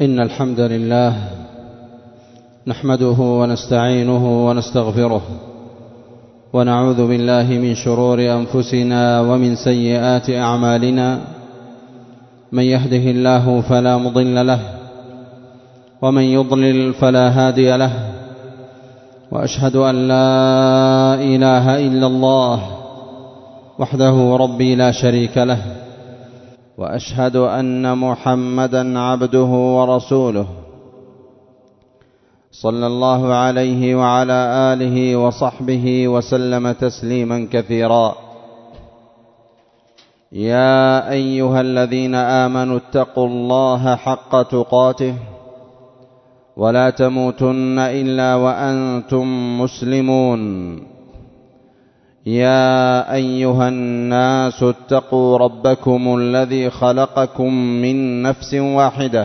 إن الحمد لله نحمده ونستعينه ونستغفره ونعوذ بالله من شرور أنفسنا ومن سيئات أعمالنا. من يهده الله فلا مضل له ومن يضلل فلا هادي له، وأشهد أن لا إله إلا الله وحده ربي لا شريك له، وأشهد أن محمدا عبده ورسوله صلى الله عليه وعلى آله وصحبه وسلم تسليما كثيرا. يا أيها الذين آمنوا اتقوا الله حق تقاته ولا تموتن إلا وأنتم مسلمون. يا أيها الناس اتقوا ربكم الذي خلقكم من نفس واحدة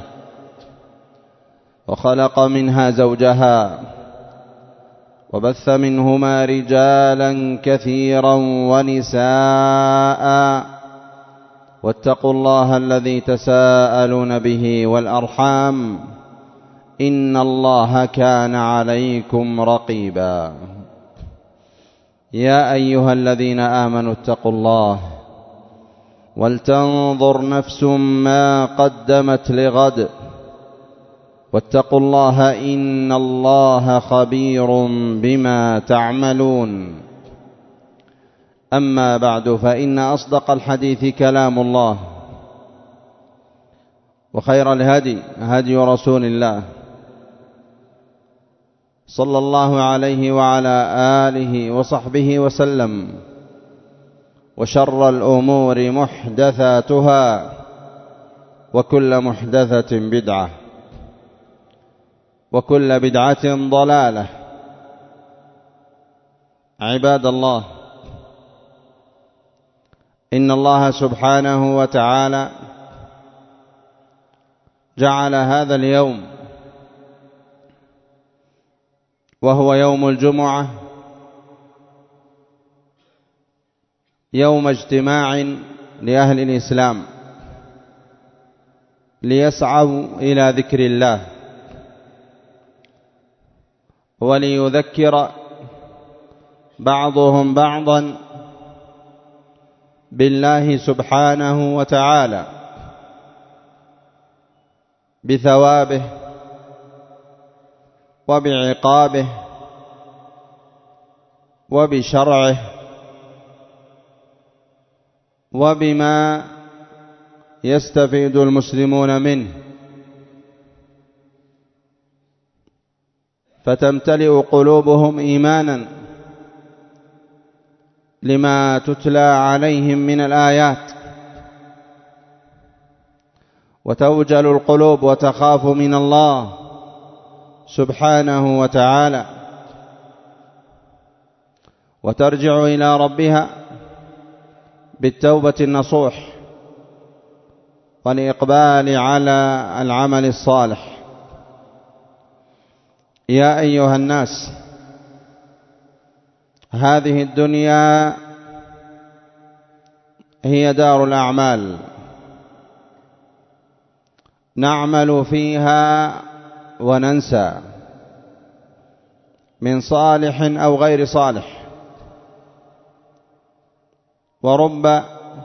وخلق منها زوجها وبث منهما رجالا كثيرا ونساء، واتقوا الله الذي تساءلون به والأرحام إن الله كان عليكم رقيبا. يا أيها الذين آمنوا اتقوا الله ولتنظر نفس ما قدمت لغد واتقوا الله إن الله خبير بما تعملون. أما بعد، فإن أصدق الحديث كلام الله، وخير الهدي هدي رسول الله صلى الله عليه وعلى آله وصحبه وسلم، وشر الأمور محدثاتها وكل محدثة بدعة وكل بدعة ضلالة. عباد الله، إن الله سبحانه وتعالى جعل هذا اليوم وهو يوم الجمعة يوم اجتماع لأهل الإسلام ليسعوا إلى ذكر الله وليذكر بعضهم بعضا بالله سبحانه وتعالى، بثوابه وبعقابه وبشرعه وبما يستفيد المسلمون منه، فتمتلئ قلوبهم إيمانا لما تتلى عليهم من الآيات، وتوجل القلوب وتخاف من الله سبحانه وتعالى، وترجع إلى ربها بالتوبة النصوح والإقبال على العمل الصالح. يا أيها الناس، هذه الدنيا هي دار الأعمال، نعمل فيها وننسى من صالح أو غير صالح، ورب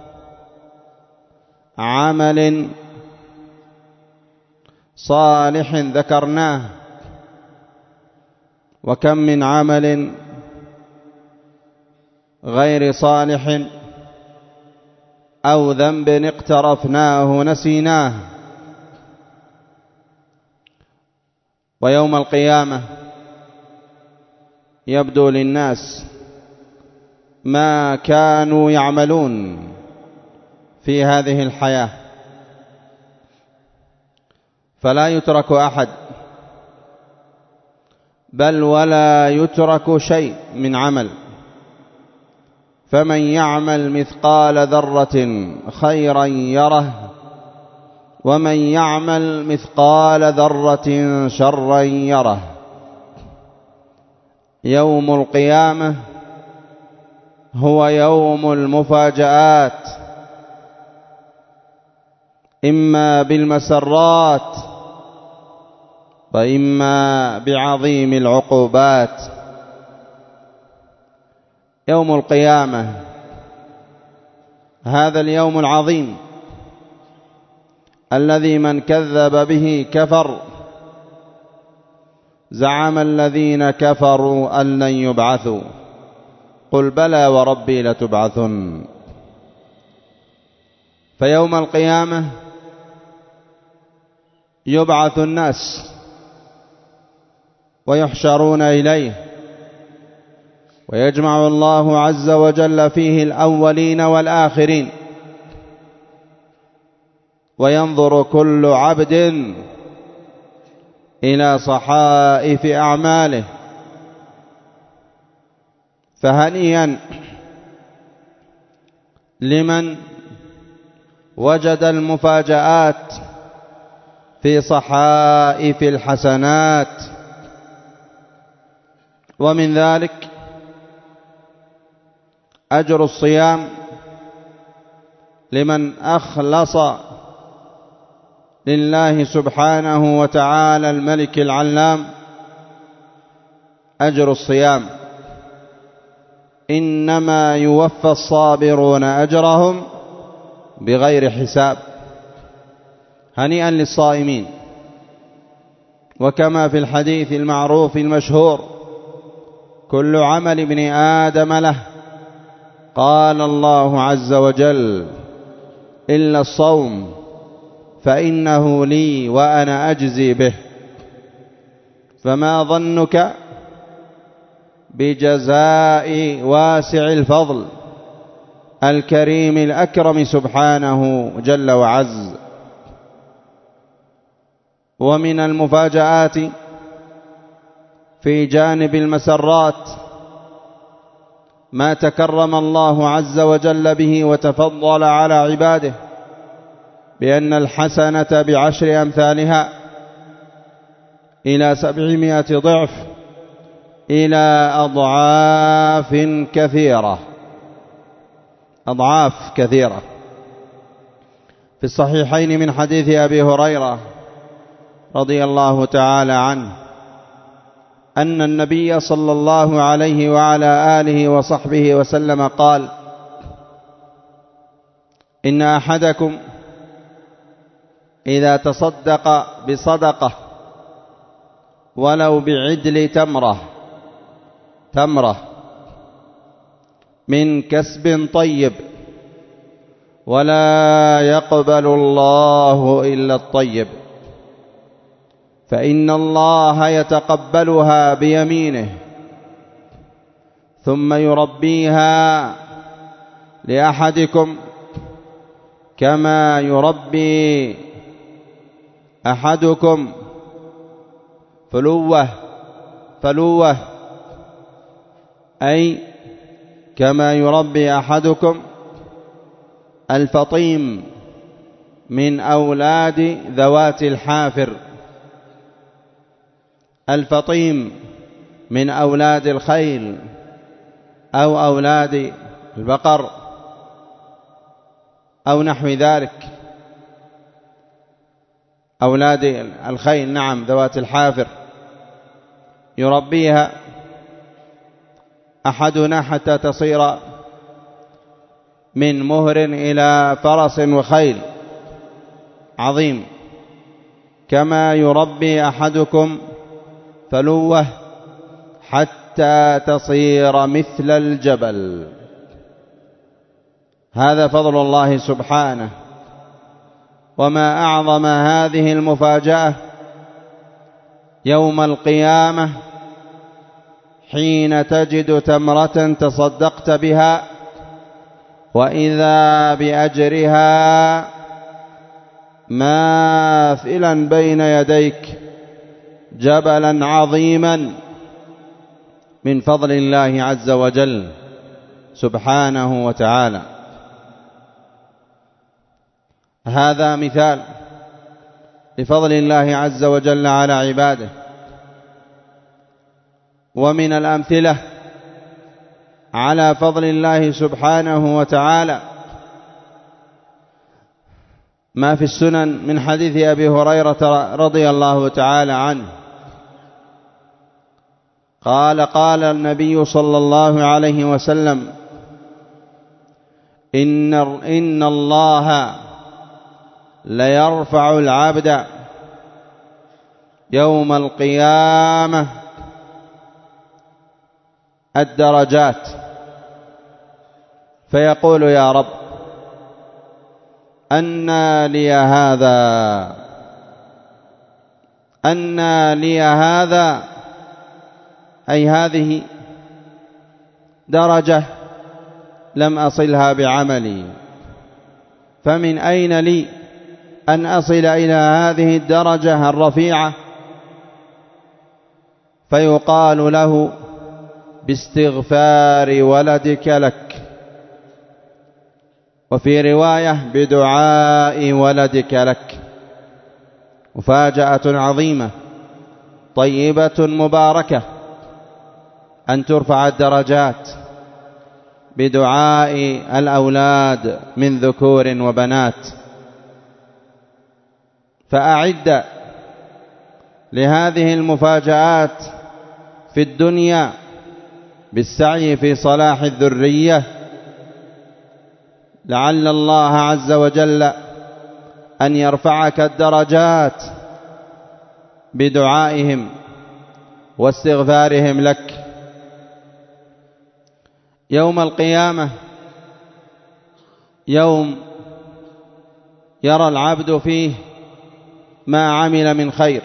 عمل صالح ذكرناه، وكم من عمل غير صالح أو ذنب اقترفناه نسيناه. ويوم القيامة يبدو للناس ما كانوا يعملون في هذه الحياة، فلا يترك أحد، بل ولا يترك شيء من عمل. فمن يعمل مثقال ذرة خيرا يره، ومن يعمل مثقال ذرة شرا يره. يوم القيامة هو يوم المفاجآت، إما بالمسرات وإما بعظيم العقوبات. يوم القيامة هذا اليوم العظيم الذي من كذب به كفر. زعم الذين كفروا أن لن يبعثوا قل بلى وربي لتبعثن. فيوم القيامة يبعث الناس ويحشرون إليه، ويجمع الله عز وجل فيه الأولين والآخرين، وينظر كل عبد إلى صحائف أعماله. فهنيئا لمن وجد المفاجآت في صحائف الحسنات. ومن ذلك أجر الصيام لمن أخلص لله سبحانه وتعالى الملك العلام. أجر الصيام إنما يوفى الصابرون أجرهم بغير حساب. هنيئا للصائمين. وكما في الحديث المعروف المشهور: كل عمل ابن آدم له، قال الله عز وجل: إلا الصوم فإنه لي وأنا أجزي به. فما ظنك بجزاء واسع الفضل الكريم الأكرم سبحانه جل وعز. ومن المفاجآت في جانب المسرات ما تكرم الله عز وجل به وتفضل على عباده بأن الحسنة بعشر أمثالها إلى 700 ضعف إلى أضعاف كثيرة. أضعاف كثيرة. في الصحيحين من حديث أبي هريرة رضي الله تعالى عنه أن النبي صلى الله عليه وعلى آله وصحبه وسلم قال: إن أحدكم إذا تصدق بصدقة ولو بعدل تمرة من كسب طيب ولا يقبل الله إلا الطيب، فإن الله يتقبلها بيمينه ثم يربيها لأحدكم كما يربي أحدكم فلوة، أي كما يربي أحدكم الفطيم من أولاد ذوات الحافر. الفطيم من أولاد الخيل أو أولاد البقر أو نحو ذلك. أولاد الخيل، نعم، ذوات الحافر، يربيها أحدنا حتى تصير من مهر إلى فرس وخيل عظيم، كما يربي أحدكم فلوة حتى تصير مثل الجبل. هذا فضل الله سبحانه. وما أعظم هذه المفاجأة يوم القيامة حين تجد تمرة تصدقت بها وإذا بأجرها ماثلا بين يديك جبلا عظيما من فضل الله عز وجل سبحانه وتعالى. هذا مثال لفضل الله عز وجل على عباده. ومن الأمثلة على فضل الله سبحانه وتعالى ما في السنن من حديث أبي هريرة رضي الله تعالى عنه قال النبي صلى الله عليه وسلم: إن الله ليرفع العبد يوم القيامة الدرجات، فيقول: يا رب، أنى لي هذا، أنى لي هذا، أي هذه درجة لم أصلها بعملي، فمن أين لي أن أصل إلى هذه الدرجة الرفيعة؟ فيقال له: باستغفار ولدك لك، وفي رواية: بدعاء ولدك لك. مفاجأة عظيمة طيبة مباركة أن ترفع الدرجات بدعاء الأولاد من ذكور وبنات. فأعد لهذه المفاجآت في الدنيا بالسعي في صلاح الذرية، لعل الله عز وجل أن يرفعك الدرجات بدعائهم واستغفارهم لك. يوم القيامة يوم يرى العبد فيه ما عمل من خير،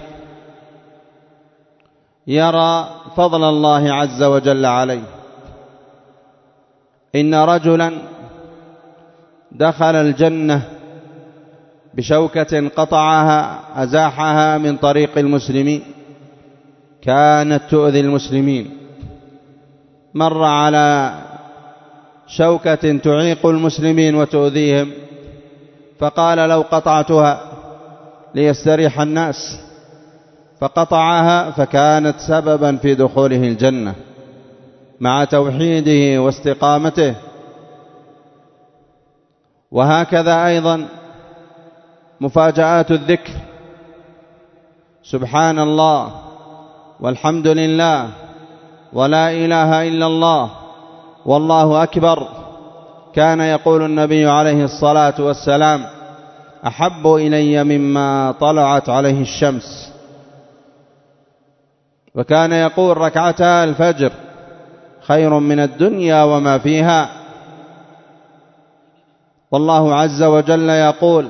يرى فضل الله عز وجل عليه. إن رجلا دخل الجنة بشوكة قطعها أزاحها من طريق المسلمين، كانت تؤذي المسلمين، مر على شوكة تعيق المسلمين وتؤذيهم، فقال: لو قطعتها ليستريح الناس، فقطعها، فكانت سببا في دخوله الجنة مع توحيده واستقامته. وهكذا أيضا مفاجآت الذكر، سبحان الله والحمد لله ولا إله إلا الله والله أكبر. كان يقول النبي عليه الصلاة والسلام: أحب إلي مما طلعت عليه الشمس. وكان يقول: ركعتا الفجر خير من الدنيا وما فيها. والله عز وجل يقول: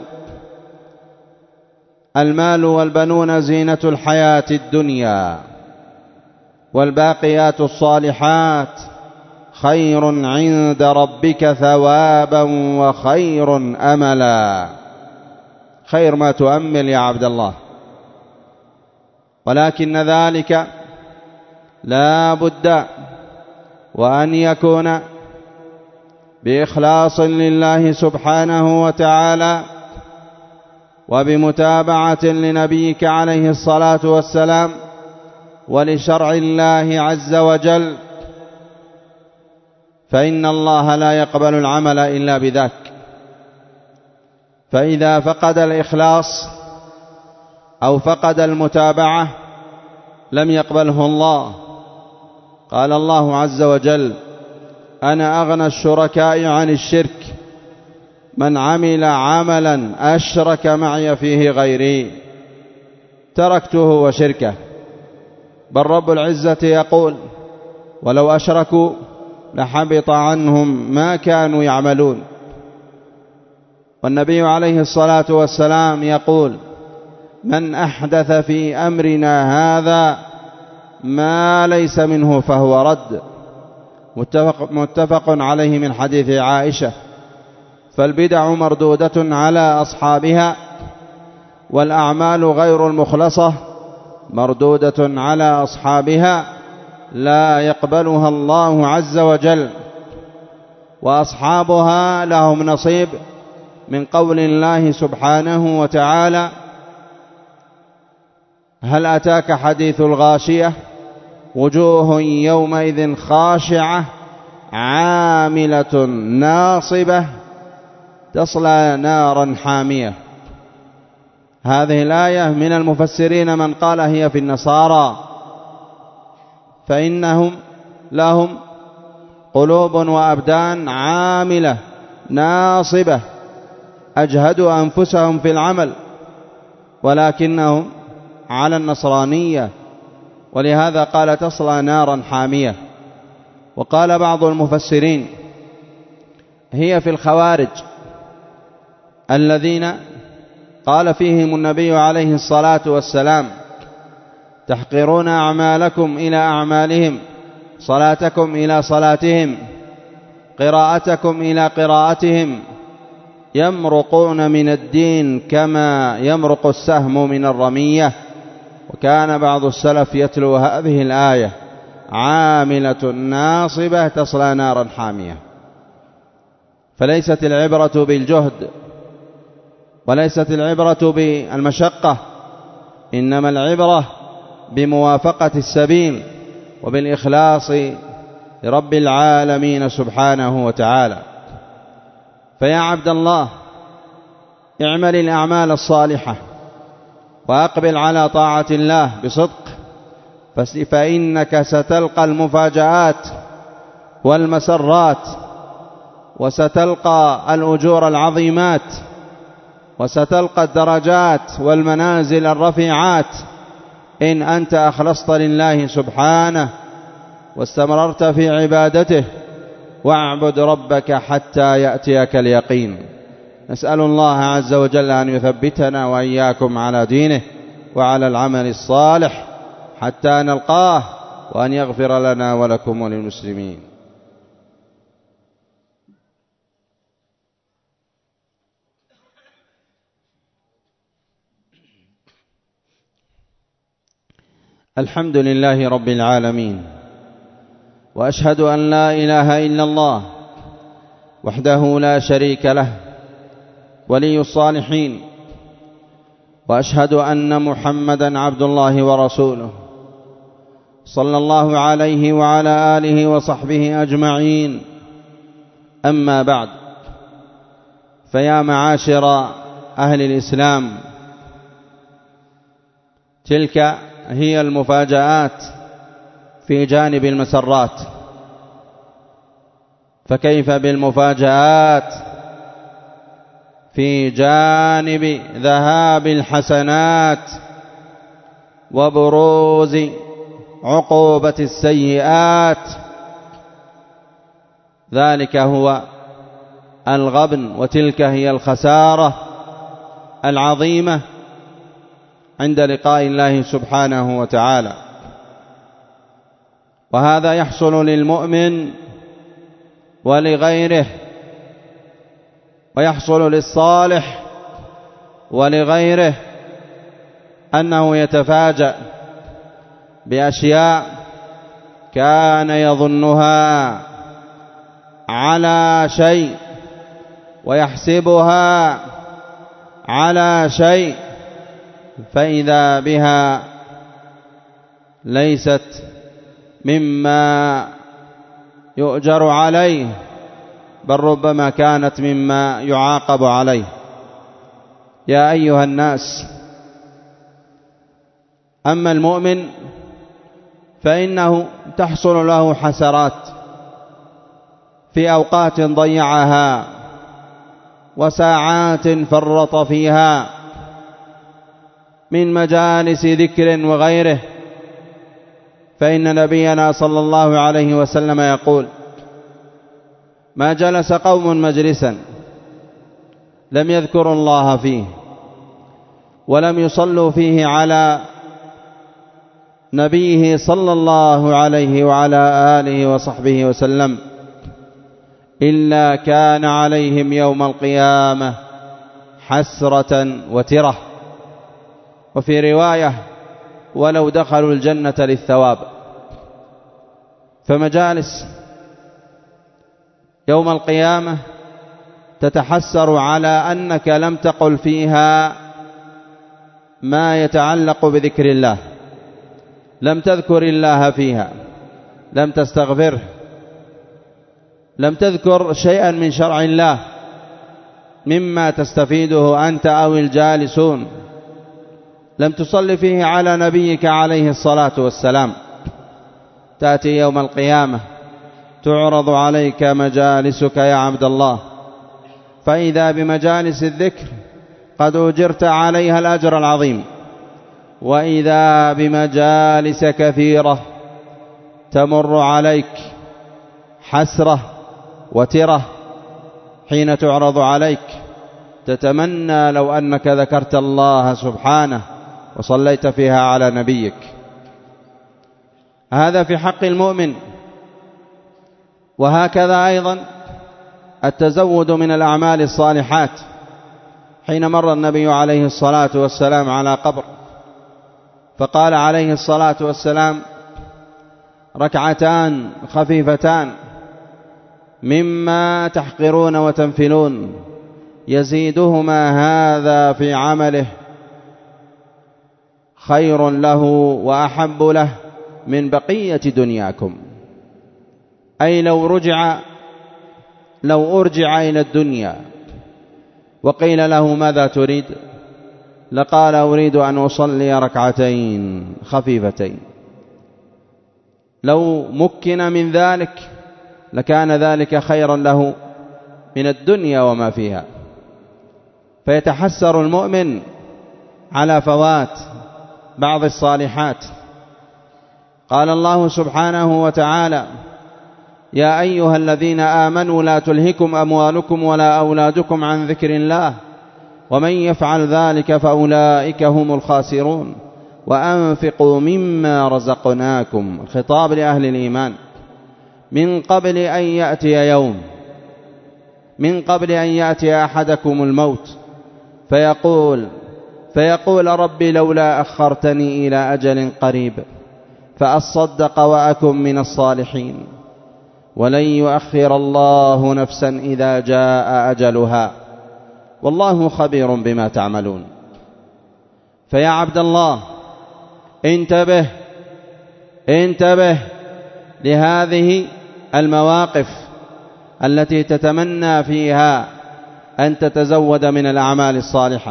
المال والبنون زينة الحياة الدنيا والباقيات الصالحات خير عند ربك ثوابا وخير أملا. خير ما تؤمل يا عبد الله، ولكن ذلك لا بد وأن يكون بإخلاص لله سبحانه وتعالى، وبمتابعة لنبيك عليه الصلاة والسلام، ولشرع الله عز وجل، فإن الله لا يقبل العمل إلا بذاك. فإذا فقد الإخلاص أو فقد المتابعة لم يقبله الله. قال الله عز وجل: أنا أغنى الشركاء عن الشرك، من عمل عملا أشرك معي فيه غيري تركته وشركه. بل رب العزة يقول: ولو أشركوا لحبط عنهم ما كانوا يعملون. والنبي عليه الصلاة والسلام يقول: من أحدث في أمرنا هذا ما ليس منه فهو رد. متفق عليه من حديث عائشة. فالبدع مردودة على أصحابها، والأعمال غير المخلصة مردودة على أصحابها، لا يقبلها الله عز وجل. وأصحابها لهم نصيب من قول الله سبحانه وتعالى: هل أتاك حديث الغاشية وجوه يومئذ خاشعة عاملة ناصبة تصلى نارا حامية. هذه الآية من المفسرين من قال هي في النصارى، فإنهم لهم قلوب وأبدان عاملة ناصبة أجهدوا أنفسهم في العمل، ولكنهم على النصرانية، ولهذا قال تصلى نارا حامية. وقال بعض المفسرين هي في الخوارج الذين قال فيهم النبي عليه الصلاة والسلام: تحقرون أعمالكم إلى أعمالهم، صلاتكم إلى صلاتهم، قراءتكم إلى قراءتهم، يمرقون من الدين كما يمرق السهم من الرمية. وكان بعض السلف يتلو هذه الآية: عاملة ناصبة تصلى نارا حامية. فليست العبرة بالجهد وليست العبرة بالمشقة، إنما العبرة بموافقة السبيل وبالإخلاص لرب العالمين سبحانه وتعالى. فيا عبد الله، اعمل الأعمال الصالحة وأقبل على طاعة الله بصدق، فإنك ستلقى المفاجآت والمسرات، وستلقى الأجور العظيمات، وستلقى الدرجات والمنازل الرفيعات إن أنت أخلصت لله سبحانه واستمررت في عبادته. واعبد ربك حتى يأتيك اليقين. نسأل الله عز وجل أن يثبتنا وإياكم على دينه وعلى العمل الصالح حتى نلقاه، وأن يغفر لنا ولكم وللمسلمين. الحمد لله رب العالمين، وأشهد أن لا إله إلا الله وحده لا شريك له ولي الصالحين، وأشهد أن محمدا عبد الله ورسوله صلى الله عليه وعلى آله وصحبه أجمعين. أما بعد، فيا معاشر أهل الإسلام، تلك هي المفاجآت في جانب المسرات، فكيف بالمفاجآت في جانب ذهاب الحسنات وبروز عقوبة السيئات؟ ذلك هو الغبن، وتلك هي الخسارة العظيمة عند لقاء الله سبحانه وتعالى. وهذا يحصل للمؤمن ولغيره، ويحصل للصالح ولغيره، أنه يتفاجأ بأشياء كان يظنها على شيء ويحسبها على شيء، فإذا بها ليست مما يؤجر عليه، بل ربما كانت مما يعاقب عليه. يا أيها الناس، أما المؤمن فإنه تحصل له حسرات في أوقات ضيعها وساعات فرط فيها من مجالس ذكر وغيره. فإن نبينا صلى الله عليه وسلم يقول: ما جلس قوم مجلسا لم يذكروا الله فيه ولم يصلوا فيه على نبيه صلى الله عليه وعلى آله وصحبه وسلم إلا كان عليهم يوم القيامة حسرة وترة. وفي رواية: ولو دخلوا الجنة للثواب. فمجالس يوم القيامة تتحسر على أنك لم تقل فيها ما يتعلق بذكر الله، لم تذكر الله فيها، لم تستغفره، لم تذكر شيئا من شرع الله مما تستفيده أنت أو الجالسون، لم تصلي فيه على نبيك عليه الصلاة والسلام. تأتي يوم القيامة تعرض عليك مجالسك يا عبد الله، فإذا بمجالس الذكر قد أجرت عليها الأجر العظيم، وإذا بمجالس كثيرة تمر عليك حسرة وترة حين تعرض عليك، تتمنى لو أنك ذكرت الله سبحانه وصليت فيها على نبيك. هذا في حق المؤمن. وهكذا أيضا التزود من الأعمال الصالحات. حين مر النبي عليه الصلاة والسلام على قبر فقال عليه الصلاة والسلام: ركعتان خفيفتان مما تحقرون وتنفلون يزيدهما هذا في عمله خير له وأحب له من بقية دنياكم. أي لو أرجع إلى الدنيا وقيل له ماذا تريد لقال: أريد أن أصلي ركعتين خفيفتين. لو مكن من ذلك لكان ذلك خيرا له من الدنيا وما فيها. فيتحسر المؤمن على فوات بعض الصالحات. قال الله سبحانه وتعالى: يا أيها الذين آمنوا لا تلهكم أموالكم ولا أولادكم عن ذكر الله ومن يفعل ذلك فأولئك هم الخاسرون وأنفقوا مما رزقناكم. الخطاب لأهل الإيمان من قبل أن يأتي يوم، من قبل أن يأتي أحدكم الموت فيقول ربي لولا أخرتني إلى أجل قريب فأصدق وأكن من الصالحين ولن يؤخر الله نفسا إذا جاء أجلها والله خبير بما تعملون. فيا عبد الله انتبه لهذه المواقف التي تتمنى فيها أن تتزود من الأعمال الصالحة.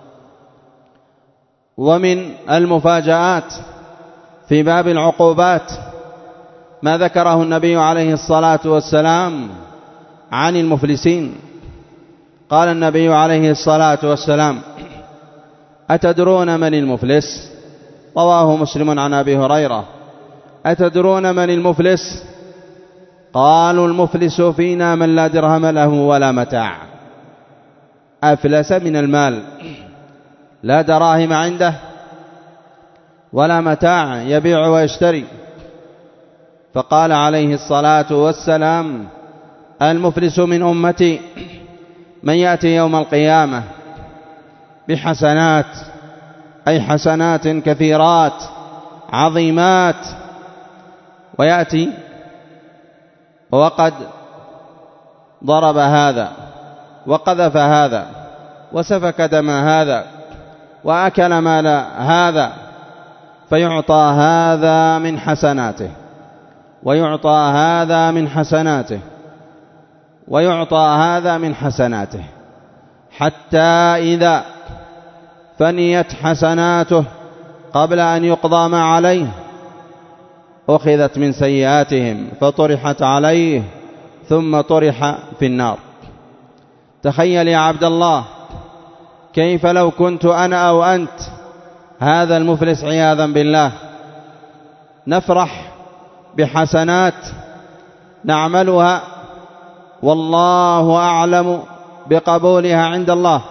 ومن المفاجآت في باب العقوبات ما ذكره النبي عليه الصلاة والسلام عن المفلسين. قال النبي عليه الصلاة والسلام: أتدرون من المفلس؟ رواه مسلم عن أبي هريرة: أتدرون من المفلس؟ قالوا: المفلس فينا من لا درهم له ولا متاع. أفلس من المال، لا دراهم عنده ولا متاع يبيع ويشتري. فقال عليه الصلاة والسلام: المفلس من أمتي من يأتي يوم القيامة بحسنات، أي حسنات كثيرات عظيمات، ويأتي وقد ضرب هذا وقذف هذا وسفك دم هذا وأكل مال هذا، فيعطى هذا من حسناته ويعطى هذا من حسناته ويعطى هذا من حسناته، حتى إذا فنيت حسناته قبل أن يقضى ما عليه أخذت من سيئاتهم فطرحت عليه ثم طرح في النار. تخيل يا عبد الله كيف لو كنت أنا أو أنت هذا المفلس عياذا بالله، نفرح بحسنات نعملها والله أعلم بقبولها عند الله،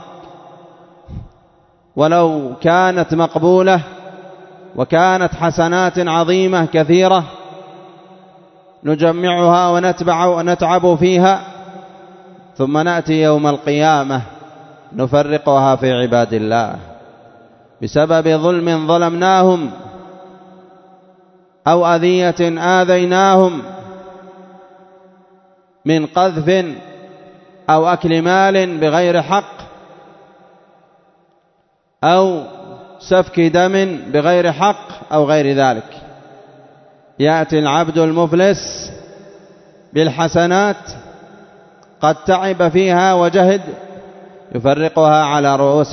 ولو كانت مقبولة وكانت حسنات عظيمة كثيرة نجمعها ونتعب فيها، ثم نأتي يوم القيامة نفرقها في عباد الله بسبب ظلم ظلمناهم أو أذية آذيناهم من قذف أو أكل مال بغير حق أو سفك دم بغير حق أو غير ذلك. يأتي العبد المفلس بالحسنات قد تعب فيها وجهد يفرقها على رؤوس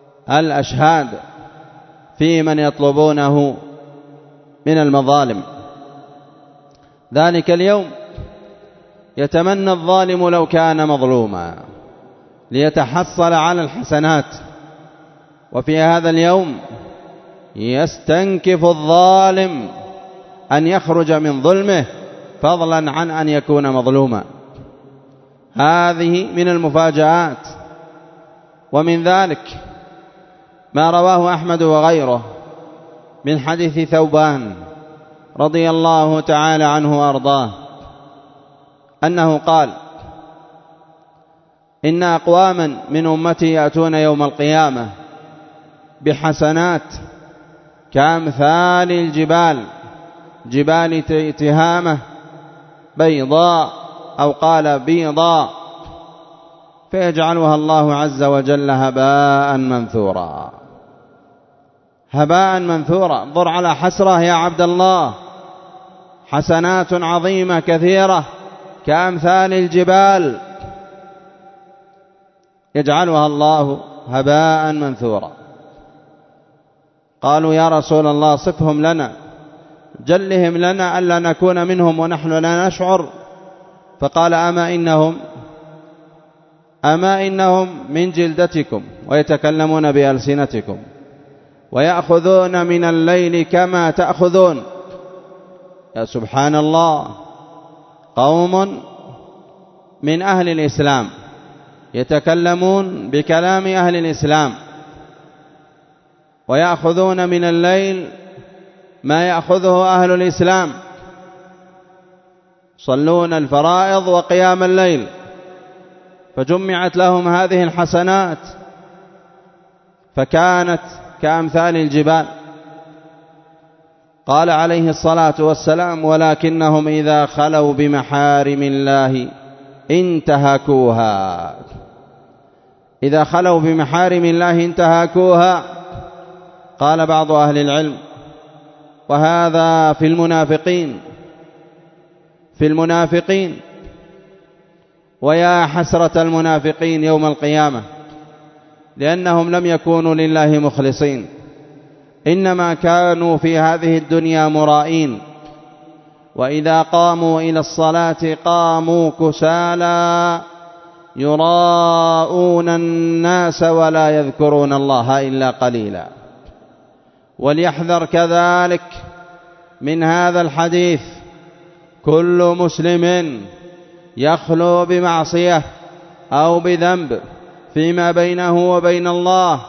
الأشهاد في من يطلبونه من المظالم. ذلك اليوم يتمنى الظالم لو كان مظلوما ليتحصل على الحسنات، وفي هذا اليوم يستنكف الظالم أن يخرج من ظلمه فضلا عن أن يكون مظلوما. هذه من المفاجآت. ومن ذلك ما رواه أحمد وغيره من حديث ثوبان رضي الله تعالى عنه وأرضاه أنه قال: إن أقواما من أمتي يأتون يوم القيامة بحسنات كأمثال الجبال، جبال تهامة بيضاء، أو قال بيضاء، فيجعلها الله عز وجل هباء منثورا. هباء منثورا. انظر على حسرة يا عبد الله، حسنات عظيمة كثيرة كأمثال الجبال يجعلها الله هباء منثورا. قالوا: يا رسول الله صفهم لنا، جلهم لنا ألا نكون منهم ونحن لا نشعر. فقال: أما إنهم من جلدتكم ويتكلمون بألسنتكم ويأخذون من الليل كما تأخذون. يا سبحان الله، قوم من أهل الإسلام يتكلمون بكلام أهل الإسلام ويأخذون من الليل ما يأخذه أهل الإسلام، صلون الفرائض وقيام الليل، فجمعت لهم هذه الحسنات فكانت كأمثال الجبال. قال عليه الصلاة والسلام: ولكنهم إذا خلوا بمحارم الله انتهكوها. إذا خلوا بمحارم الله انتهكوها. قال بعض أهل العلم: وهذا في المنافقين، ويا حسرة المنافقين يوم القيامة، لأنهم لم يكونوا لله مخلصين، إنما كانوا في هذه الدنيا مرائين، وإذا قاموا إلى الصلاة قاموا كسالى يراءون الناس ولا يذكرون الله إلا قليلا. وليحذر كذلك من هذا الحديث كل مسلم يخلو بمعصية أو بذنب فيما بينه وبين الله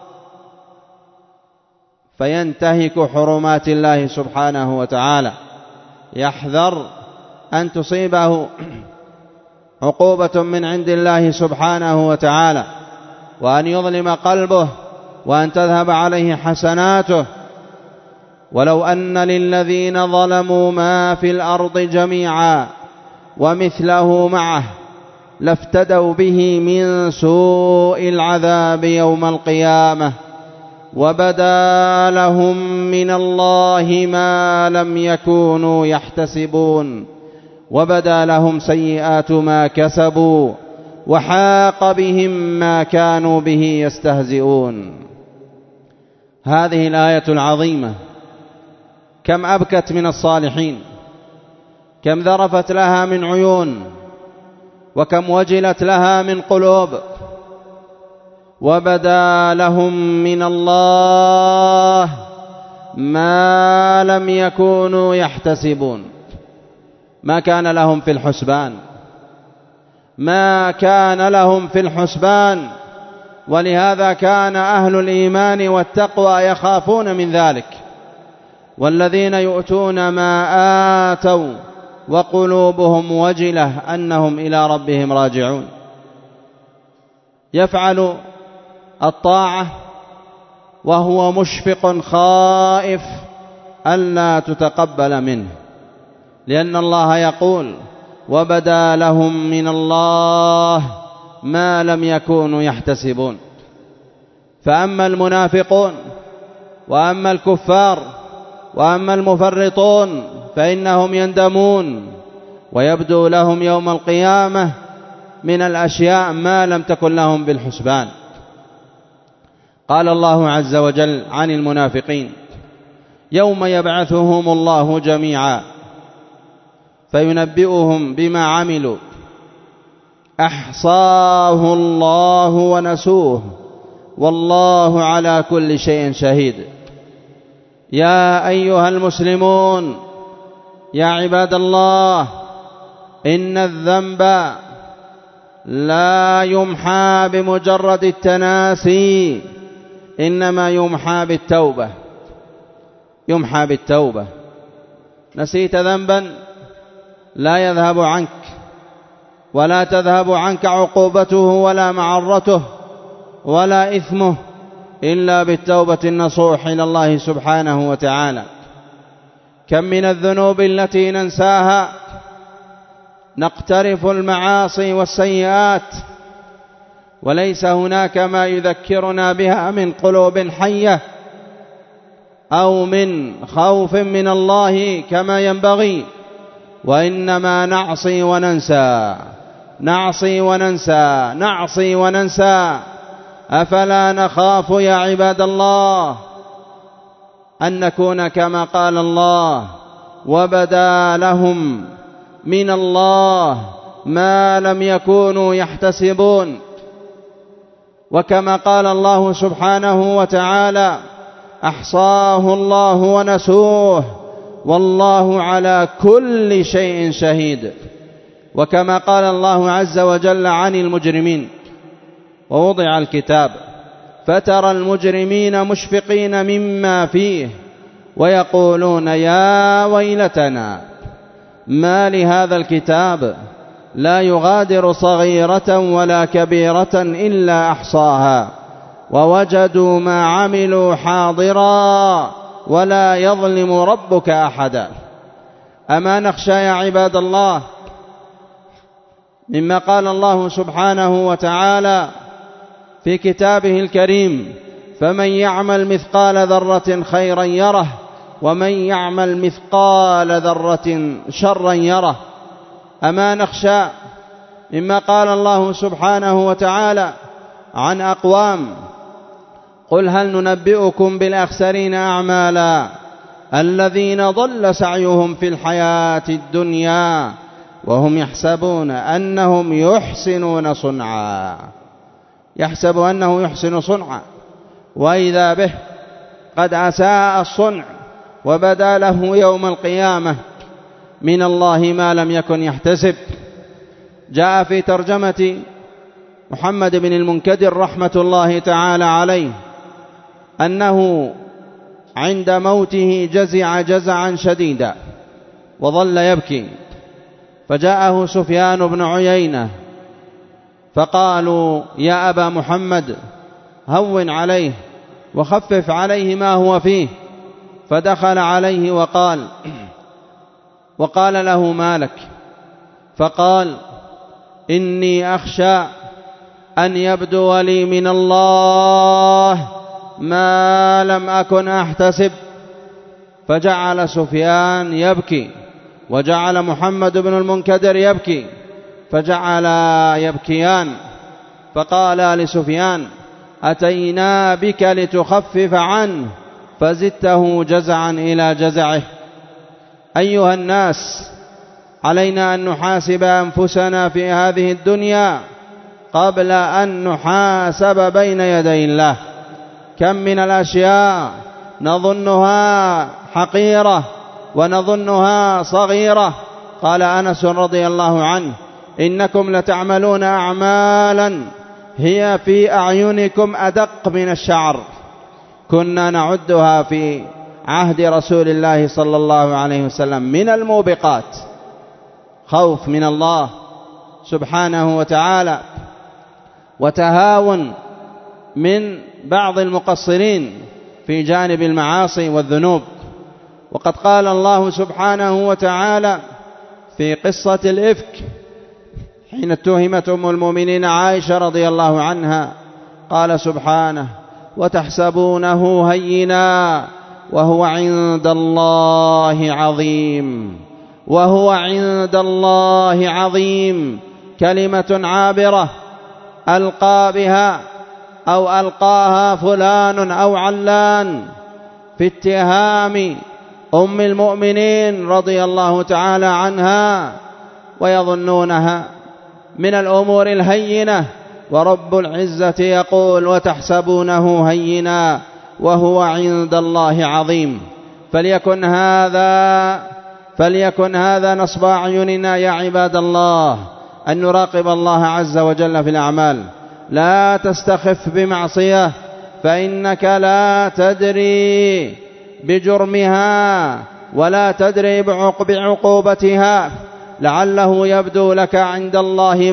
فينتهك حرمات الله سبحانه وتعالى، يحذر أن تصيبه عقوبة من عند الله سبحانه وتعالى، وأن يظلم قلبه، وأن تذهب عليه حسناته. ولو أن للذين ظلموا ما في الأرض جميعا ومثله معه لافتدوا به من سوء العذاب يوم القيامة وبدا لهم من الله ما لم يكونوا يحتسبون، وبدا لهم سيئات ما كسبوا وحاق بهم ما كانوا به يستهزئون. هذه الآية العظيمة كم أبكت من الصالحين، كم ذرفت لها من عيون، وكم وجلت لها من قلوب. وبدا لهم من الله ما لم يكونوا يحتسبون. ما كان لهم في الحسبان، ما كان لهم في الحسبان. ولهذا كان أهل الإيمان والتقوى يخافون من ذلك. والذين يؤتون ما آتوا وقلوبهم وجلة أنهم إلى ربهم راجعون. يفعل الطاعة وهو مشفق خائف ألا تتقبل منه، لأن الله يقول: وبدا لهم من الله ما لم يكونوا يحتسبون. فأما المنافقون وأما الكفار وأما المفرطون فإنهم يندمون ويبدو لهم يوم القيامة من الأشياء ما لم تكن لهم بالحسبان. قال الله عز وجل عن المنافقين: يوم يبعثهم الله جميعا فينبئهم بما عملوا. أحصاه الله ونسوه والله على كل شيء شهيد. يا أيها المسلمون، يا عباد الله، إن الذنب لا يمحى بمجرد التناسي، إنما يمحى بالتوبة. يمحى بالتوبة. نسيت ذنبا لا يذهب عنك ولا تذهب عنك عقوبته ولا معرته ولا إثمه إلا بالتوبة النصوح إلى الله سبحانه وتعالى. كم من الذنوب التي ننساها، نقترف المعاصي والسيئات وليس هناك ما يذكرنا بها من قلوب حية أو من خوف من الله كما ينبغي، وإنما نعصي وننسى، نعصي وننسى، نعصي وننسى. أفلا نخاف يا عباد الله أن نكون كما قال الله: وبدا لهم من الله ما لم يكونوا يحتسبون. وكما قال الله سبحانه وتعالى: أحصاه الله ونسوه والله على كل شيء شهيد. وكما قال الله عز وجل عن المجرمين: ووضع الكتاب فترى المجرمين مشفقين مما فيه ويقولون يا ويلتنا ما لهذا الكتاب لا يغادر صغيرة ولا كبيرة إلا أحصاها ووجدوا ما عملوا حاضرا ولا يظلم ربك أحدا. أما نخشى يا عباد الله مما قال الله سبحانه وتعالى في كتابه الكريم: فمن يعمل مثقال ذرة خيرا يره ومن يعمل مثقال ذرة شرا يره. أما نخشى مما قال الله سبحانه وتعالى عن أقوام: قل هل ننبئكم بالأخسرين أعمالا الذين ضل سعيهم في الحياة الدنيا وهم يحسبون أنهم يحسنون صنعا. يحسب أنه يحسن صنعا وإذا به قد أساء الصنع وبدا له يوم القيامة من الله ما لم يكن يحتسب. جاء في ترجمة محمد بن المنكدر رحمة الله تعالى عليه أنه عند موته جزع جزعا شديدا وظل يبكي، فجاءه سفيان بن عيينة فقالوا: يا أبا محمد هون عليه وخفف عليه ما هو فيه. فدخل عليه وقال له: ما لك؟ فقال: إني أخشى أن يبدو لي من الله ما لم أكن أحتسب. فجعل سفيان يبكي وجعل محمد بن المنكدر يبكي فجعلا يبكيان. فقال لسفيان: أتينا بك لتخفف عنه فزدته جزعا إلى جزعه. أيها الناس، علينا أن نحاسب أنفسنا في هذه الدنيا قبل أن نحاسب بين يدي الله. كم من الأشياء نظنها حقيرة ونظنها صغيرة. قال أنس رضي الله عنه: إنكم لتعملون أعمالا هي في أعينكم أدق من الشعر، كنا نعدها في عهد رسول الله صلى الله عليه وسلم من الموبقات. خوف من الله سبحانه وتعالى وتهاون من بعض المقصرين في جانب المعاصي والذنوب. وقد قال الله سبحانه وتعالى في قصة الإفك حين اتهمت أم المؤمنين عائشة رضي الله عنها، قال سبحانه: وتحسبونه هينا وهو عند الله عظيم. وهو عند الله عظيم كلمة عابرة ألقى بها أو ألقاها فلان أو علان في اتهام أم المؤمنين رضي الله تعالى عنها، ويظنونها من الأمور الهينة، ورب العزة يقول: وتحسبونه هينا وهو عند الله عظيم. فليكن هذا نصب أعيننا يا عباد الله، أن نراقب الله عز وجل في الأعمال. لا تستخف بمعصية، فإنك لا تدري بجرمها ولا تدري بعقوبتها، لعله يبدو لك عند الله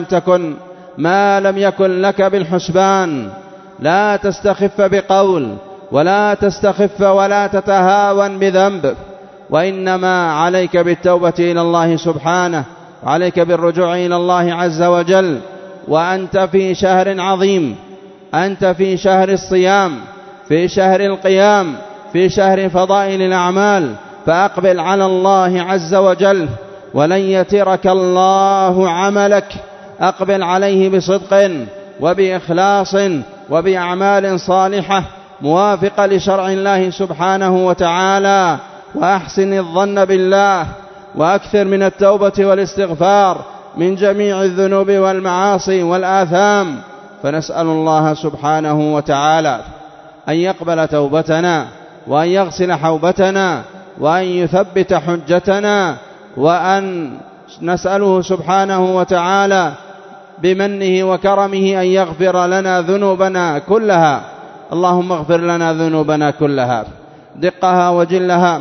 ما لم يكن لك بالحسبان. لا تستخف بقول، ولا تستخف ولا تتهاون بذنب، وإنما عليك بالتوبة إلى الله سبحانه، وعليك بالرجوع إلى الله عز وجل. وأنت في شهر عظيم، أنت في شهر الصيام، في شهر القيام، في شهر فضائل الأعمال، فأقبل على الله عز وجل، ولن يترك الله عملك. أقبل عليه بصدق وبإخلاص وبأعمال صالحة موافقة لشرع الله سبحانه وتعالى، وأحسن الظن بالله، وأكثر من التوبة والاستغفار من جميع الذنوب والمعاصي والآثام. فنسأل الله سبحانه وتعالى أن يقبل توبتنا، وأن يغسل حوبتنا، وأن يثبت حجتنا، وأن نسأله سبحانه وتعالى بمنه وكرمه أن يغفر لنا ذنوبنا كلها. اللهم اغفر لنا ذنوبنا كلها، دقها وجلها،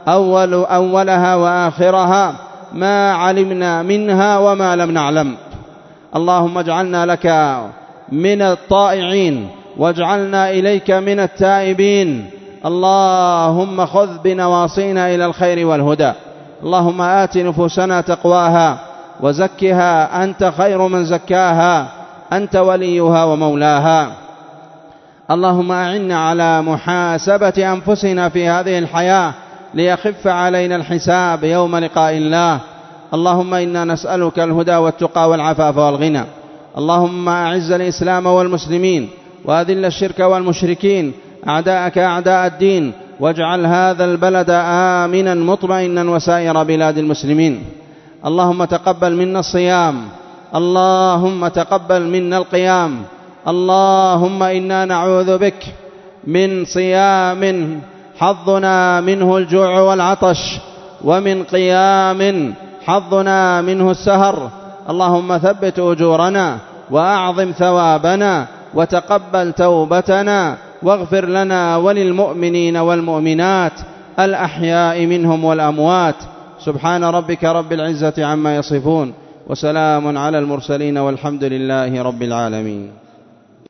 أولها وآخرها، ما علمنا منها وما لم نعلم. اللهم اجعلنا لك من الطائعين، واجعلنا إليك من التائبين. اللهم خذ بنواصينا إلى الخير والهدى. اللهم آت نفوسنا تقواها وزكها، أنت خير من زكاها، أنت وليها ومولاها. اللهم أعنا على محاسبة أنفسنا في هذه الحياة ليخف علينا الحساب يوم لقاء الله. اللهم إنا نسألك الهدى والتقى والعفاف والغنى. اللهم أعز الإسلام والمسلمين، وأذل الشرك والمشركين، أعداءك أعداء الدين، واجعل هذا البلد آمنا مطمئنا وسائر بلاد المسلمين. اللهم تقبل منا الصيام، اللهم تقبل منا القيام. اللهم إنا نعوذ بك من صيام حظنا منه الجوع والعطش، ومن قيام حظنا منه السهر. اللهم ثبت أجورنا وأعظم ثوابنا، وتقبل توبتنا، واغفر لنا وللمؤمنين والمؤمنات الأحياء منهم والأموات. سبحان ربك رب العزة عما يصفون، وسلام على المرسلين، والحمد لله رب العالمين.